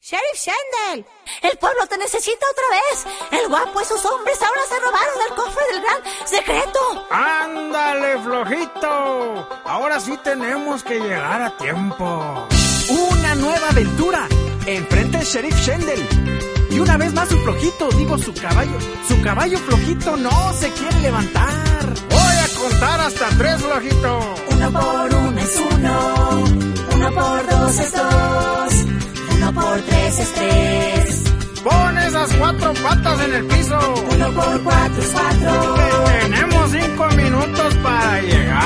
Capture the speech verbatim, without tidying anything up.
Sheriff Shendel, el pueblo te necesita otra vez. El guapo y sus hombres ahora se robaron el cofre del gran secreto. ¡Ándale, flojito! Ahora sí tenemos que llegar a tiempo. Una nueva aventura. Enfrente el Sheriff Shendel. Y una vez más su flojito, digo su caballo. Su caballo flojito no se quiere levantar. Voy a contar hasta tres, flojito. Uno por uno es uno. Uno por dos es dos. Uno por tres es tres. Pon esas cuatro patas en el piso. Uno por cuatro es cuatro. Tenemos cinco minutos para llegar.